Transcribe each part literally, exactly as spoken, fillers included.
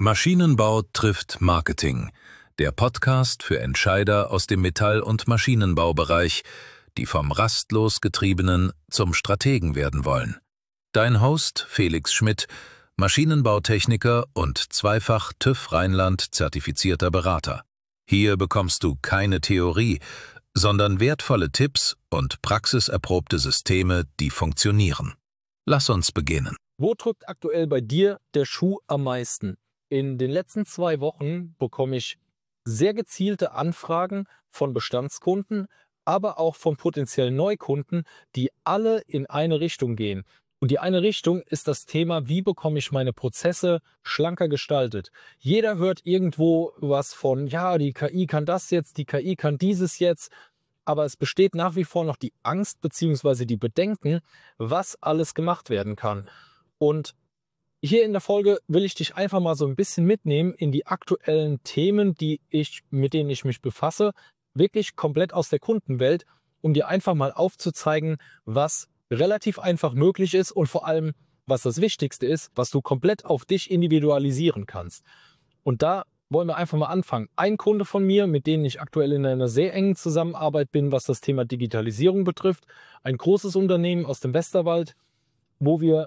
Maschinenbau trifft Marketing, der Podcast für Entscheider aus dem Metall- und Maschinenbaubereich, die vom rastlos Getriebenen zum Strategen werden wollen. Dein Host Felix Schmidt, Maschinenbautechniker und zweifach TÜV Rheinland zertifizierter Berater. Hier bekommst du keine Theorie, sondern wertvolle Tipps und praxiserprobte Systeme, die funktionieren. Lass uns beginnen. Wo drückt aktuell bei dir der Schuh am meisten? In den letzten zwei Wochen bekomme ich sehr gezielte Anfragen von Bestandskunden, aber auch von potenziellen Neukunden, die alle in eine Richtung gehen. Und die eine Richtung ist das Thema, wie bekomme ich meine Prozesse schlanker gestaltet. Jeder hört irgendwo was von, ja, die K I kann das jetzt, die K I kann dieses jetzt, aber es besteht nach wie vor noch die Angst bzw. die Bedenken, was alles gemacht werden kann. Und hier in der Folge will ich dich einfach mal so ein bisschen mitnehmen in die aktuellen Themen, die ich, mit denen ich mich befasse, wirklich komplett aus der Kundenwelt, um dir einfach mal aufzuzeigen, was relativ einfach möglich ist und vor allem, was das Wichtigste ist, was du komplett auf dich individualisieren kannst. Und da wollen wir einfach mal anfangen. Ein Kunde von mir, mit dem ich aktuell in einer sehr engen Zusammenarbeit bin, was das Thema Digitalisierung betrifft, ein großes Unternehmen aus dem Westerwald, wo wir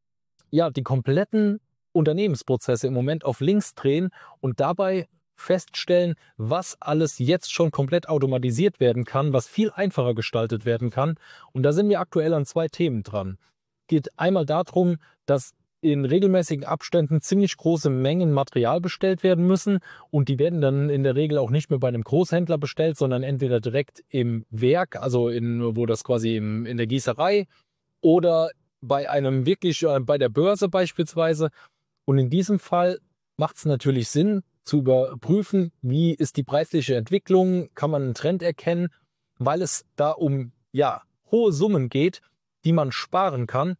ja die kompletten Unternehmensprozesse im Moment auf links drehen und dabei feststellen, was alles jetzt schon komplett automatisiert werden kann, was viel einfacher gestaltet werden kann. Und da sind wir aktuell an zwei Themen dran. Es geht einmal darum, dass in regelmäßigen Abständen ziemlich große Mengen Material bestellt werden müssen und die werden dann in der Regel auch nicht mehr bei einem Großhändler bestellt, sondern entweder direkt im Werk, also in, wo das quasi im, in der Gießerei oder bei einem wirklich, äh, bei der Börse beispielsweise. Und in diesem Fall macht es natürlich Sinn, zu überprüfen, wie ist die preisliche Entwicklung, kann man einen Trend erkennen, weil es da um ja, hohe Summen geht, die man sparen kann,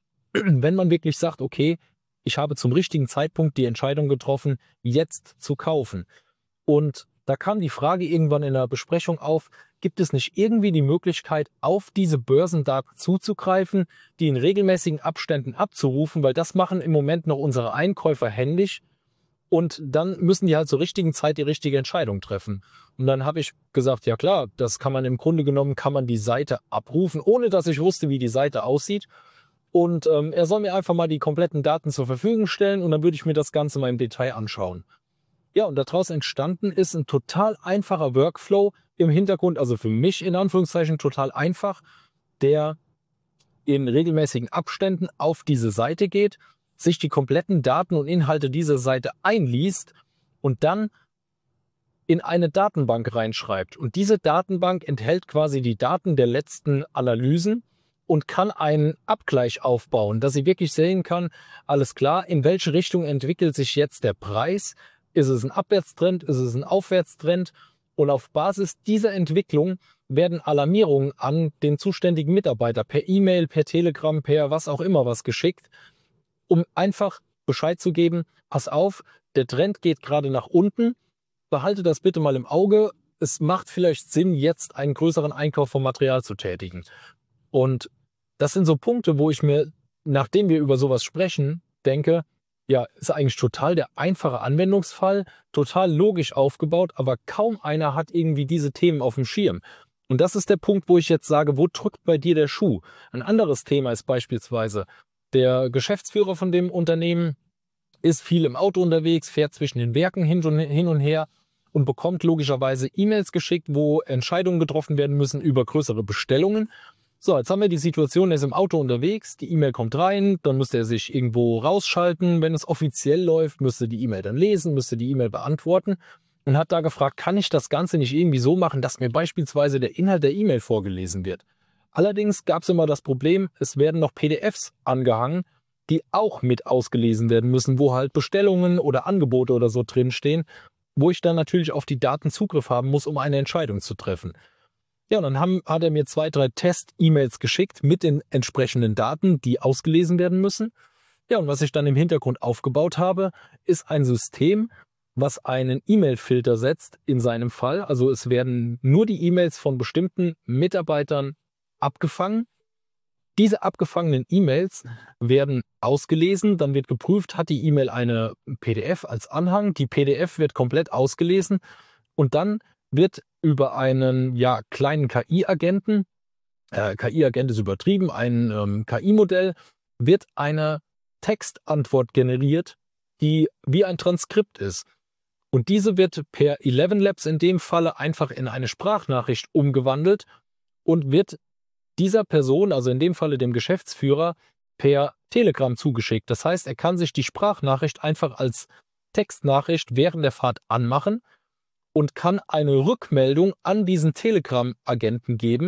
wenn man wirklich sagt, okay, ich habe zum richtigen Zeitpunkt die Entscheidung getroffen, jetzt zu kaufen. Und da kam die Frage irgendwann in der Besprechung auf, gibt es nicht irgendwie die Möglichkeit, auf diese Börsendaten zuzugreifen, die in regelmäßigen Abständen abzurufen, weil das machen im Moment noch unsere Einkäufer händisch und dann müssen die halt zur richtigen Zeit die richtige Entscheidung treffen. Und dann habe ich gesagt, ja klar, das kann man im Grunde genommen, kann man die Seite abrufen, ohne dass ich wusste, wie die Seite aussieht. Und ähm, er soll mir einfach mal die kompletten Daten zur Verfügung stellen und dann würde ich mir das Ganze mal im Detail anschauen. Ja, und daraus entstanden ist ein total einfacher Workflow im Hintergrund, also für mich in Anführungszeichen total einfach, der in regelmäßigen Abständen auf diese Seite geht, sich die kompletten Daten und Inhalte dieser Seite einliest und dann in eine Datenbank reinschreibt. Und diese Datenbank enthält quasi die Daten der letzten Analysen und kann einen Abgleich aufbauen, dass sie wirklich sehen kann, alles klar, in welche Richtung entwickelt sich jetzt der Preis. Ist es ein Abwärtstrend? Ist es ein Aufwärtstrend? Und auf Basis dieser Entwicklung werden Alarmierungen an den zuständigen Mitarbeiter per E-Mail, per Telegram, per was auch immer was geschickt, um einfach Bescheid zu geben, pass auf, der Trend geht gerade nach unten, behalte das bitte mal im Auge, es macht vielleicht Sinn, jetzt einen größeren Einkauf von Material zu tätigen. Und das sind so Punkte, wo ich mir, nachdem wir über sowas sprechen, denke, ja, ist eigentlich total der einfache Anwendungsfall, total logisch aufgebaut, aber kaum einer hat irgendwie diese Themen auf dem Schirm. Und das ist der Punkt, wo ich jetzt sage, wo drückt bei dir der Schuh? Ein anderes Thema ist beispielsweise, der Geschäftsführer von dem Unternehmen ist viel im Auto unterwegs, fährt zwischen den Werken hin und, hin und her und bekommt logischerweise E-Mails geschickt, wo Entscheidungen getroffen werden müssen über größere Bestellungen. So, jetzt haben wir die Situation, er ist im Auto unterwegs, die E-Mail kommt rein, dann müsste er sich irgendwo rausschalten. Wenn es offiziell läuft, müsste die E-Mail dann lesen, müsste die E-Mail beantworten und hat da gefragt, kann ich das Ganze nicht irgendwie so machen, dass mir beispielsweise der Inhalt der E-Mail vorgelesen wird. Allerdings gab es immer das Problem, es werden noch P D Fs angehangen, die auch mit ausgelesen werden müssen, wo halt Bestellungen oder Angebote oder so drinstehen, wo ich dann natürlich auf die Daten Zugriff haben muss, um eine Entscheidung zu treffen. Ja, und dann haben, hat er mir zwei, drei Test-E-Mails geschickt mit den entsprechenden Daten, die ausgelesen werden müssen. Ja, und was ich dann im Hintergrund aufgebaut habe, ist ein System, was einen E-Mail-Filter setzt in seinem Fall. Also es werden nur die E-Mails von bestimmten Mitarbeitern abgefangen Diese abgefangenen E-Mails werden ausgelesen, dann wird geprüft, hat die E-Mail eine P D F als Anhang. Die P D F wird komplett ausgelesen und dann wird über einen ja, kleinen K I-Agenten, äh, K I-Agent ist übertrieben, ein ähm, K I-Modell, wird eine Textantwort generiert, die wie ein Transkript ist. Und diese wird per Eleven Labs in dem Falle einfach in eine Sprachnachricht umgewandelt und wird dieser Person, also in dem Falle dem Geschäftsführer, per Telegram zugeschickt. Das heißt, er kann sich die Sprachnachricht einfach als Textnachricht während der Fahrt anmachen und kann eine Rückmeldung an diesen Telegram-Agenten geben.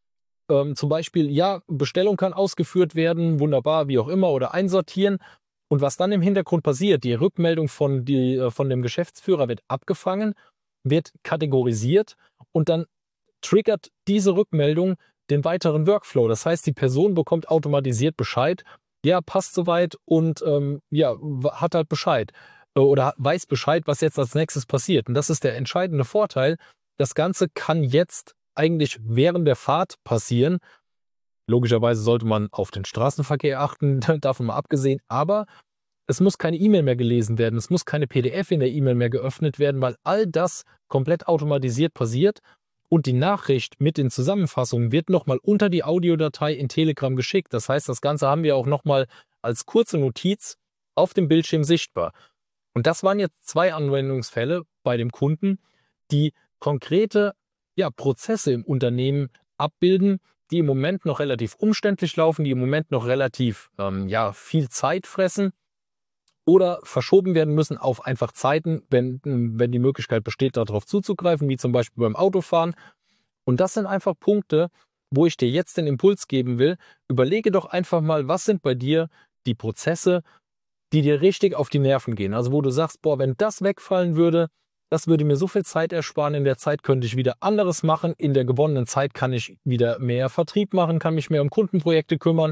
Ähm, zum Beispiel, ja, Bestellung kann ausgeführt werden, wunderbar, wie auch immer, oder einsortieren. Und was dann im Hintergrund passiert, die Rückmeldung von, die, äh, von dem Geschäftsführer wird abgefangen, wird kategorisiert und dann triggert diese Rückmeldung den weiteren Workflow. Das heißt, die Person bekommt automatisiert Bescheid, ja, passt soweit und ähm, ja, hat halt Bescheid äh, oder weiß Bescheid, was jetzt als nächstes passiert. Und das ist der entscheidende Vorteil. Das Ganze kann jetzt eigentlich während der Fahrt passieren. Logischerweise sollte man auf den Straßenverkehr achten, davon mal abgesehen, aber es muss keine E-Mail mehr gelesen werden, es muss keine P D F in der E-Mail mehr geöffnet werden, weil all das komplett automatisiert passiert und die Nachricht mit den Zusammenfassungen wird nochmal unter die Audiodatei in Telegram geschickt. Das heißt, das Ganze haben wir auch nochmal als kurze Notiz auf dem Bildschirm sichtbar. Und das waren jetzt zwei Anwendungsfälle bei dem Kunden, die konkrete ja, Prozesse im Unternehmen abbilden, die im Moment noch relativ umständlich laufen, die im Moment noch relativ ähm, ja, viel Zeit fressen oder verschoben werden müssen auf einfach Zeiten, wenn, wenn die Möglichkeit besteht, darauf zuzugreifen, wie zum Beispiel beim Autofahren. Und das sind einfach Punkte, wo ich dir jetzt den Impuls geben will. Überlege doch einfach mal, was sind bei dir die Prozesse, die dir richtig auf die Nerven gehen. Also wo du sagst, boah, wenn das wegfallen würde, das würde mir so viel Zeit ersparen. In der Zeit könnte ich wieder anderes machen. In der gewonnenen Zeit kann ich wieder mehr Vertrieb machen, kann mich mehr um Kundenprojekte kümmern.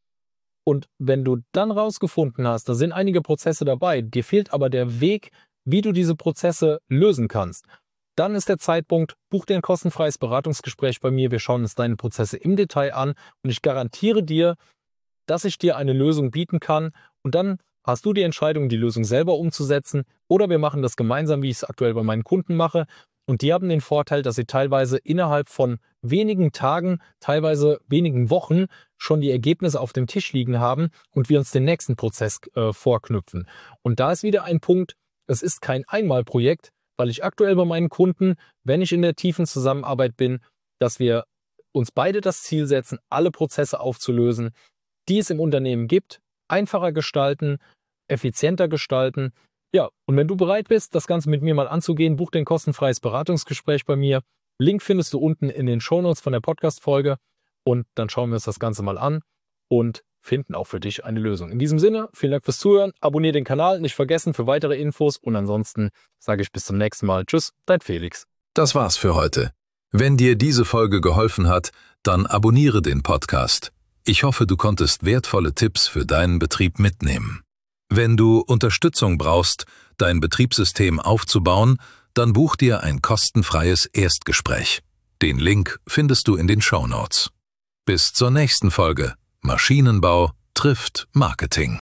Und wenn du dann rausgefunden hast, da sind einige Prozesse dabei, dir fehlt aber der Weg, wie du diese Prozesse lösen kannst, dann ist der Zeitpunkt, buch dir ein kostenfreies Beratungsgespräch bei mir. Wir schauen uns deine Prozesse im Detail an und ich garantiere dir, dass ich dir eine Lösung bieten kann und dann hast du die Entscheidung, die Lösung selber umzusetzen oder wir machen das gemeinsam, wie ich es aktuell bei meinen Kunden mache. Und die haben den Vorteil, dass sie teilweise innerhalb von wenigen Tagen, teilweise wenigen Wochen schon die Ergebnisse auf dem Tisch liegen haben und wir uns den nächsten Prozess äh, vorknüpfen. Und da ist wieder ein Punkt, es ist kein Einmalprojekt, weil ich aktuell bei meinen Kunden, wenn ich in der tiefen Zusammenarbeit bin, dass wir uns beide das Ziel setzen, alle Prozesse aufzulösen, die es im Unternehmen gibt, einfacher gestalten, effizienter gestalten. Ja, und wenn du bereit bist, das Ganze mit mir mal anzugehen, buch dir ein kostenfreies Beratungsgespräch bei mir. Link findest du unten in den Shownotes von der Podcast-Folge und dann schauen wir uns das Ganze mal an und finden auch für dich eine Lösung. In diesem Sinne, vielen Dank fürs Zuhören, abonniere den Kanal, nicht vergessen für weitere Infos und ansonsten sage ich bis zum nächsten Mal. Tschüss, dein Felix. Das war's für heute. Wenn dir diese Folge geholfen hat, dann abonniere den Podcast. Ich hoffe, du konntest wertvolle Tipps für deinen Betrieb mitnehmen. Wenn du Unterstützung brauchst, dein Betriebssystem aufzubauen, dann buch dir ein kostenfreies Erstgespräch. Den Link findest du in den Shownotes. Bis zur nächsten Folge. Maschinenbau trifft Marketing.